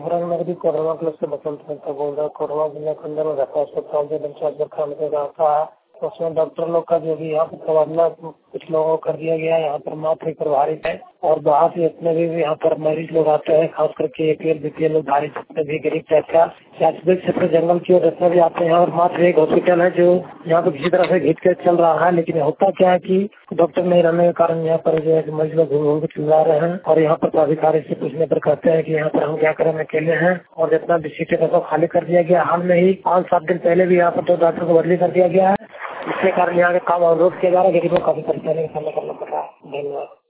नगरी corona club से बसंत मेहता बोल रहा है। कोरोना जिला के अंदर में रहता अस्पताल जो पंचायत खाने पे रहता है, उसमें डॉक्टर लोग का जो भी यहाँ पर तबादला कुछ लोगों को कर दिया गया है। यहाँ पर मात्र प्रभारित है और बाहर से जितने भी यहाँ पर मरीज लोग आते हैं, खास करके APL BPL लोग भारी जितने भी गरीब टाइप का क्षेत्र जंगल की ओर जितने भी आते हैं। और मात्र एक हॉस्पिटल है जो यहाँ पर किसी तरह से घिट के चल रहा है, लेकिन होता क्या है कि डॉक्टर नहीं रहने के कारण यहाँ पर जो है मरीज लोग घूम घूम के चिल्ला रहे हैं। और यहाँ पर अधिकारी से पूछने पर कहते हैं कि यहाँ पर हम क्या करें, अकेले हैं और जितना भी सीटें है सब खाली कर दिया गया। हाल में ही 5-7 दिन पहले भी यहाँ पर 2 डॉक्टर को बदली कर दिया गया है। इसके कारण यहाँ के काम अवरोध किया जा रहा है, गरीबों को काफी परेशानी का सामना करना पड़ रहा है। धन्यवाद।